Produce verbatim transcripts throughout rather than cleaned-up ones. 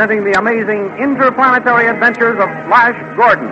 presenting the amazing interplanetary adventures of Flash Gordon.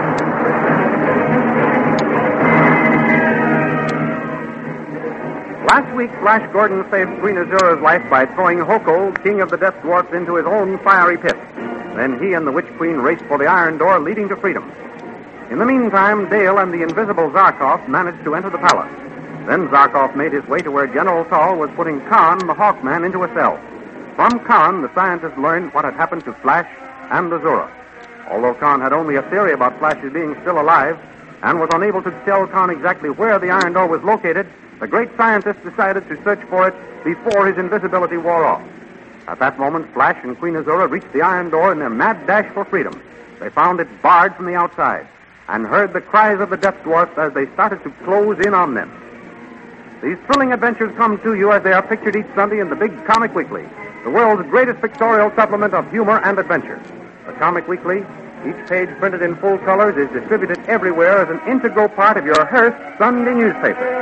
Last week, Flash Gordon saved Queen Azura's life by throwing Hoko, king of the Death Dwarfs, into his own fiery pit. Then he and the Witch Queen raced for the iron door leading to freedom. In the meantime, Dale and the invisible Zarkov managed to enter the palace. Then Zarkov made his way to where General Tall was putting Khan, the Hawkman, into a cell. From Khan, the scientist learned what had happened to Flash and Azura. Although Khan had only a theory about Flash's being still alive and was unable to tell Khan exactly where the iron door was located, the great scientist decided to search for it before his invisibility wore off. At that moment, Flash and Queen Azura reached the iron door in their mad dash for freedom. They found it barred from the outside and heard the cries of the Death Dwarfs as they started to close in on them. These thrilling adventures come to you as they are pictured each Sunday in the Big Comic Weekly, the world's greatest pictorial supplement of humor and adventure. The Comic Weekly, each page printed in full colors, is distributed everywhere as an integral part of your Hearst Sunday newspaper.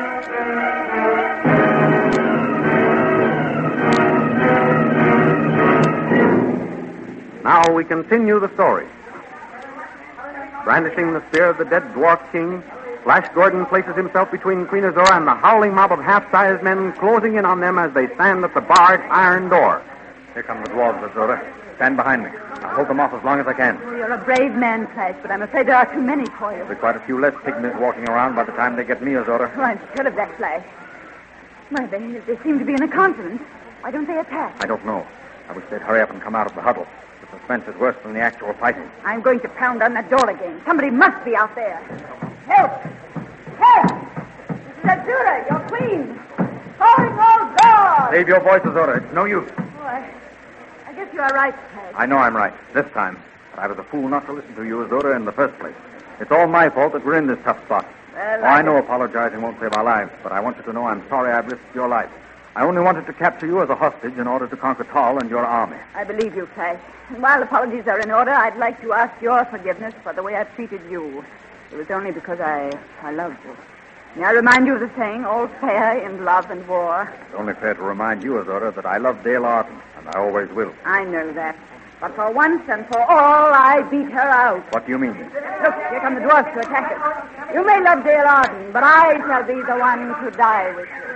Now we continue the story. Brandishing the spear of the dead dwarf king, Flash Gordon places himself between Queen Azura and the howling mob of half-sized men closing in on them as they stand at the barred iron door. Here come the dwarves, Azura. Stand behind me. I'll hold them off as long as I can. Oh, you're a brave man, Flash, but I'm afraid there are too many for you. There'll be quite a few less pygmies walking around by the time they get me, Azura. Oh, I'm sure of that, Flash. Well, they, they seem to be in a conference. Why don't they attack? I don't know. I wish they'd hurry up and come out of the huddle. The suspense is worse than the actual fighting. I'm going to pound on that door again. Somebody must be out there. Help! Help! This is Azura, your queen. Calling all doors! Save your voice, Azura. It's no use. Oh, I, I guess you are right, Flash. I know I'm right. This time. But I was a fool not to listen to you, Azura, in the first place. It's all my fault that we're in this tough spot. Well, oh, I know apologizing won't save our lives, but I want you to know I'm sorry I've risked your life. I only wanted to capture you as a hostage in order to conquer Tall and your army. I believe you, Flash. And while apologies are in order, I'd like to ask your forgiveness for the way I've treated you. It was only because I, I loved you. May I remind you of the saying, all fair in love and war? It's only fair to remind you, Azura, that I love Dale Arden, and I always will. I know that. But for once and for all, I beat her out. What do you mean? Look, here come the dwarfs to attack us. You may love Dale Arden, but I shall be the one to die with you.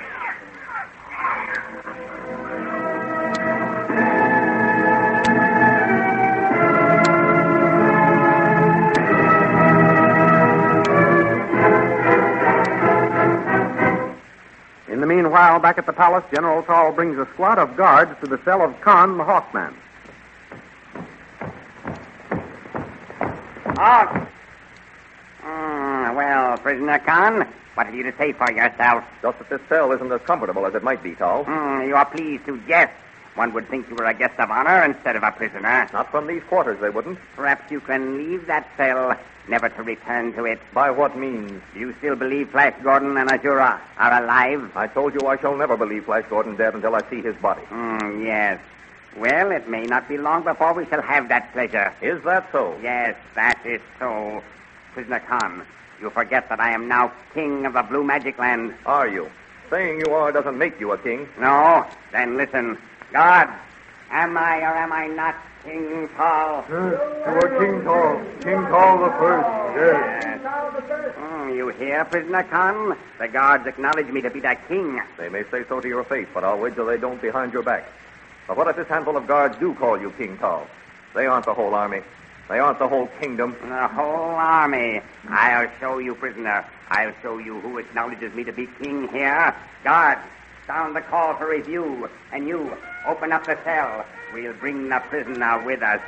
In the meanwhile, back at the palace, General Tall brings a squad of guards to the cell of Khan, the Hawkman. Oh. Mm, well, prisoner Khan, what have you to say for yourself? Just that this cell isn't as comfortable as it might be, Tall. Mm, you are pleased to jest. One would think you were a guest of honor instead of a prisoner. Not from these quarters, they wouldn't. Perhaps you can leave that cell, never to return to it. By what means? Do you still believe Flash Gordon and Azura are alive? I told you I shall never believe Flash Gordon dead until I see his body. Mm, yes. Well, it may not be long before we shall have that pleasure. Is that so? Yes, that is so. Prisoner Khan, you forget that I am now king of the Blue Magic Land. Are you? Saying you are doesn't make you a king. No? Then listen. God, am I or am I not King Tall? Yes, you are King Tall. King Tall the First, yes. yes. Mm, you hear, prisoner Khan? The guards acknowledge me to be their king. They may say so to your face, but I'll wager they don't behind your back. But what if this handful of guards do call you King Tall? They aren't the whole army. They aren't the whole kingdom. The whole army. I'll show you, prisoner. I'll show you who acknowledges me to be king here. Guards, sound the call for review. And you, open up the cell. We'll bring the prisoner with us.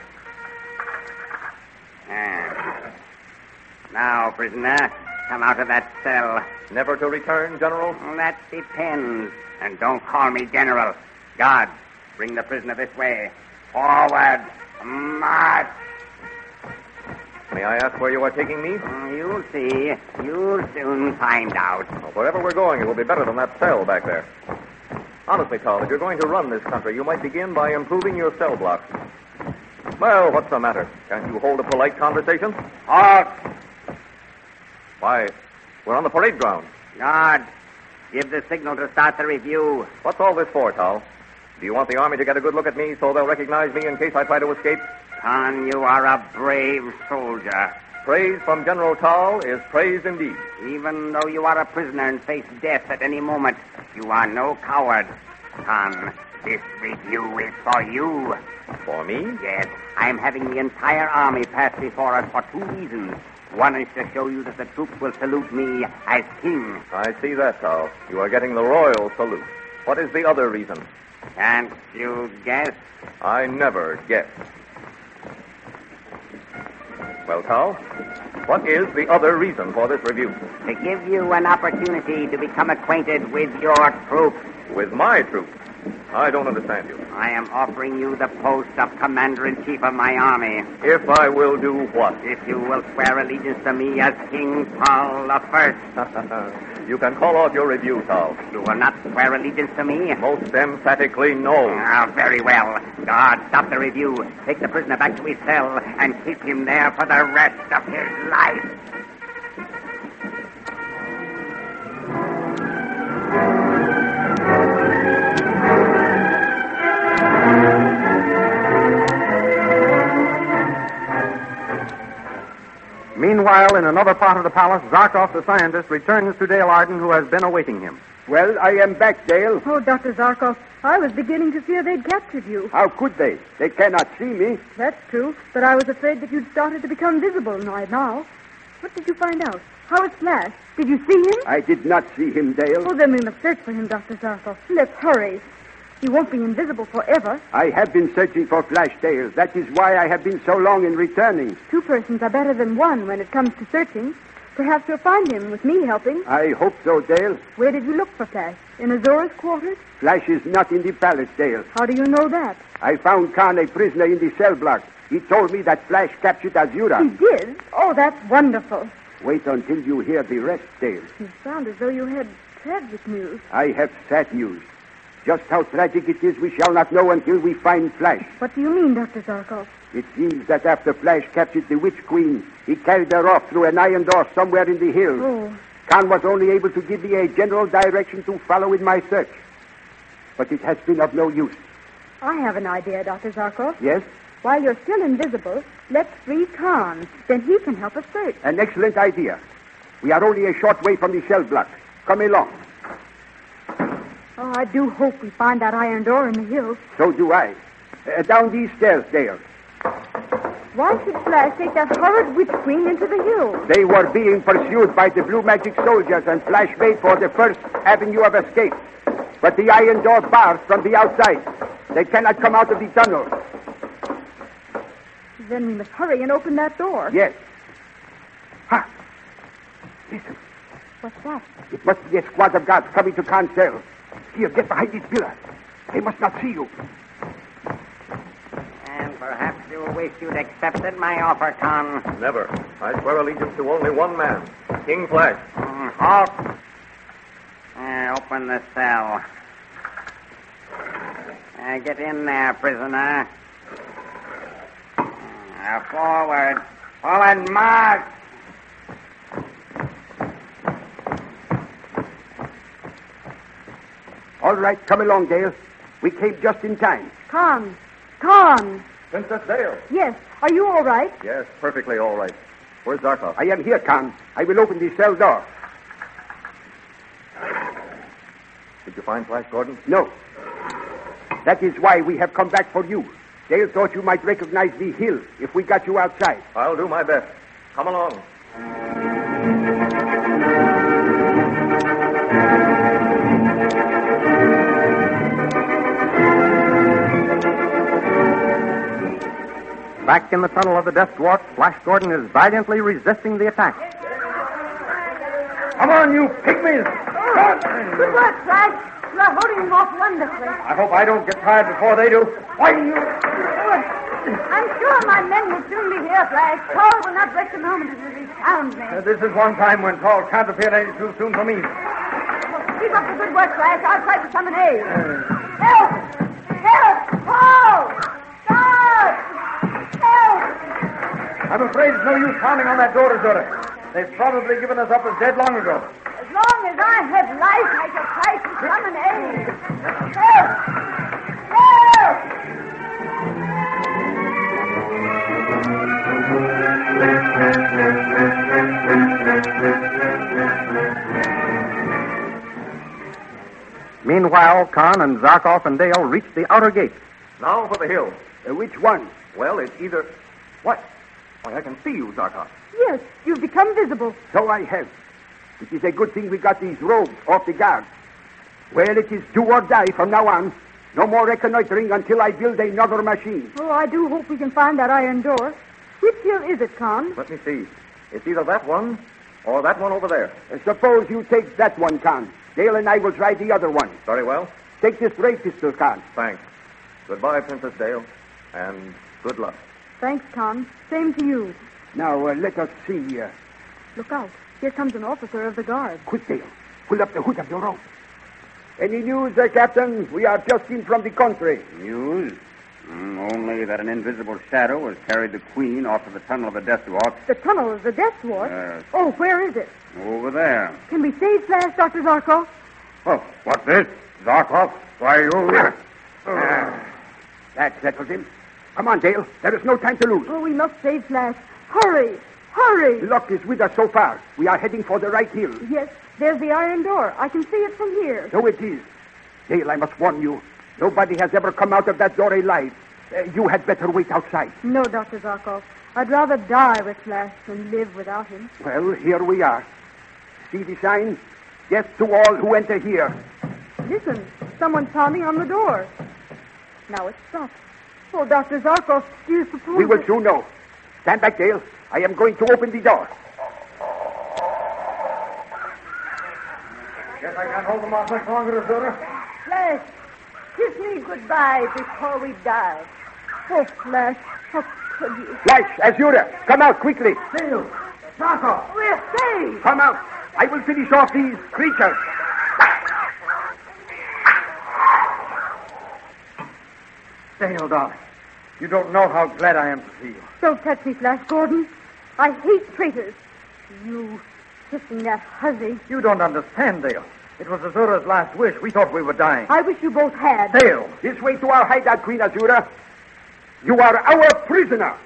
Ah. Now, prisoner, come out of that cell. Never to return, General? That depends. And don't call me General. Guards, bring the prisoner this way. Forward. March. May I ask where you are taking me? You'll see. You'll soon find out. Well, wherever we're going, it will be better than that cell back there. Honestly, Tall, if you're going to run this country, you might begin by improving your cell blocks. Well, what's the matter? Can't you hold a polite conversation? Halt! Why, we're on the parade ground. Guard, give the signal to start the review. What's all this for, Tall? Do you want the army to get a good look at me so they'll recognize me in case I try to escape? Khan, you are a brave soldier. Praise from General Tal is praise indeed. Even though you are a prisoner and face death at any moment, you are no coward. Khan, this review is for you. For me? Yes, I am having the entire army pass before us for two reasons. One is to show you that the troops will salute me as king. I see that, Tal. You are getting the royal salute. What is the other reason? Can't you guess? I never guess. Well, Tal, what is the other reason for this review? To give you an opportunity to become acquainted with your troops. With my troops? I don't understand you. I am offering you the post of Commander-in-Chief of my army. If I will do what? If you will swear allegiance to me as King Tal the First. You can call off your review, Tal. You will not swear allegiance to me? Most emphatically, no. Ah, very well. Guard, stop the review. Take the prisoner back to his cell and keep him there for the rest of his life. Meanwhile, in another part of the palace, Zarkov, the scientist, returns to Dale Arden, who has been awaiting him. Well, I am back, Dale. Oh, Doctor Zarkov, I was beginning to fear they'd captured you. How could they? They cannot see me. That's true, but I was afraid that you'd started to become visible right now. What did you find out? How is Flash? Did you see him? I did not see him, Dale. Oh, then we must search for him, Doctor Zarkov. Let's hurry. He won't be invisible forever. I have been searching for Flash, Dale. That is why I have been so long in returning. Two persons are better than one when it comes to searching. Perhaps you'll find him with me helping. I hope so, Dale. Where did you look for Flash? In Azora's quarters? Flash is not in the palace, Dale. How do you know that? I found Khan a prisoner in the cell block. He told me that Flash captured Azura. He did? Oh, that's wonderful. Wait until you hear the rest, Dale. You sound as though you had tragic news. I have sad news. Just how tragic it is we shall not know until we find Flash. What do you mean, Doctor Zarkov? It seems that after Flash captured the Witch Queen, he carried her off through an iron door somewhere in the hills. Oh. Khan was only able to give me a general direction to follow in my search. But it has been of no use. I have an idea, Doctor Zarkov. Yes? While you're still invisible, let's free Khan. Then he can help us search. An excellent idea. We are only a short way from the cell block. Come along. Oh, I do hope we find that iron door in the hills. So do I. Uh, down these stairs, Dale. Why should Flash take that horrid witch queen into the hills? They were being pursued by the Blue Magic soldiers, and Flash made for the first avenue of escape. But the iron door bars from the outside. They cannot come out of the tunnel. Then we must hurry and open that door. Yes. Ha! Listen. What's that? It must be a squad of guards coming to Khan's cell. Here, get behind this pillar. They must not see you. And perhaps you wish you'd accepted my offer, Khan. Never. I swear allegiance to only one man, King Flash. Mm, halt. Uh, open the cell. Uh, get in there, prisoner. Uh, forward. Forward, march. All right, come along, Dale. We came just in time. Khan! Khan! Princess Dale. Yes. Are you all right? Yes, perfectly all right. Where's Zarkov? I am here, Khan. I will open the cell door. Did you find Flash Gordon? No. That is why we have come back for you. Dale thought you might recognize the hill if we got you outside. I'll do my best. Come along. Back in the tunnel of the Death Dwarf, Flash Gordon is valiantly resisting the attack. Come on, you pygmies! Good work, Flash. You're holding him off wonderfully. I hope I don't get tired before they do. Why do you... I'm sure my men will soon be here, Flash. Paul will not rest a moment until he found me. Uh, this is one time when Paul can't appear any too soon for me. Keep up the good work, Flash. I'll try to summon aid. Help! Help! Paul! Stop! Help! I'm afraid it's no use pounding on that door, Azura. They've probably given us up as dead long ago. As long as I have life, I shall try to summon aid. Help! Meanwhile, Khan and Zarkov and Dale reach the outer gate. Now for the hill. Uh, which one? Well, it's either... What? Why, I can see you, Zarkov. Yes, you've become visible. So I have. It is a good thing we got these robes off the guard. Well, it is do or die from now on. No more reconnoitering until I build another machine. Oh, I do hope we can find that iron door. Which hill is it, Khan? Let me see. It's either that one or that one over there. Uh, suppose you take that one, Khan. Dale and I will try the other one. Very well. Take this ray pistol, Khan. Thanks. Goodbye, Princess Dale, and good luck. Thanks, Khan. Same to you. Now, uh, let us see. Uh, Look out. Here comes an officer of the guard. quick, Dale. Pull up the hood of your robe. Any news, uh, Captain? We are just in from the country. News? Mm, only that an invisible shadow has carried the Queen off to the tunnel of the Death Dwarf. The tunnel of the Death Dwarf? Yes. Oh, where is it? Over there. Can we save Flash, Doctor Zarkov? Oh, what's this? Zarkov? Why, you... Ah, that settles him. Come on, Dale. There is no time to lose. Oh, we must save Flash. Hurry! Hurry! Luck is with us so far. We are heading for the right hill. Yes, there's the iron door. I can see it from here. So it is. Dale, I must warn you. Nobody has ever come out of that door alive. Uh, you had better wait outside. No, Doctor Zarkov. I'd rather die with Flash than live without him. Well, here we are. See the sign? Death to all who enter here. Listen, someone's pounding on the door. Now it's stopped. Oh, Doctor Zarkov, do you suppose... We will that- soon know. Stand back, Dale. I am going to open the door. Guess I can't hold them off much longer, Azura. Flash, kiss me goodbye before we die. Oh, Flash, how could you? Flash, Azura, come out quickly. Dale! Zarkov! We're saved! Come out. I will finish off these creatures. Dale, darling, you don't know how glad I am to see you. Don't touch me, Flash Gordon. I hate traitors. You kissing that hussy. You don't understand, Dale. It was Azura's last wish. We thought we were dying. I wish you both had. Dale! This way to our hideout, Queen Azura. You are our prisoner.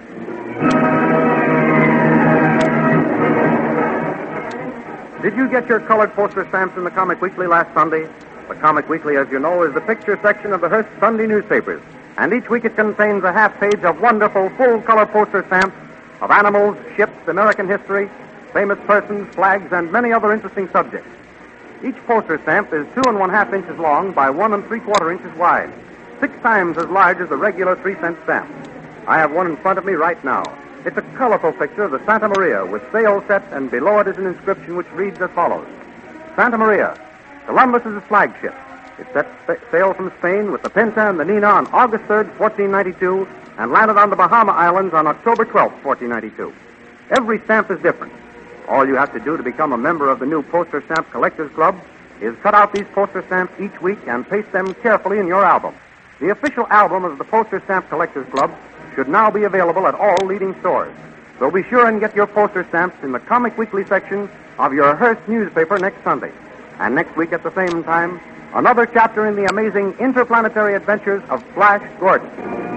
Did you get your colored poster stamps in the Comic Weekly last Sunday? The Comic Weekly, as you know, is the picture section of the Hearst Sunday newspapers. And each week it contains a half page of wonderful full-color poster stamps of animals, ships, American history, famous persons, flags, and many other interesting subjects. Each poster stamp is two and one-half inches long by one and three-quarter inches wide, six times as large as the regular three-cent stamp. I have one in front of me right now. It's a colorful picture of the Santa Maria with sail set, and below it is an inscription which reads as follows. Santa Maria, Columbus is its flagship. It set sail from Spain with the Pinta and the Nina on August third, fourteen ninety-two, and landed on the Bahama Islands on October twelfth, fourteen ninety-two. Every stamp is different. All you have to do to become a member of the new Poster Stamp Collectors Club is cut out these poster stamps each week and paste them carefully in your album. The official album of the Poster Stamp Collectors Club should now be available at all leading stores. So be sure and get your poster stamps in the Comic Weekly section of your Hearst newspaper next Sunday. And next week at the same time, another chapter in the amazing interplanetary adventures of Flash Gordon.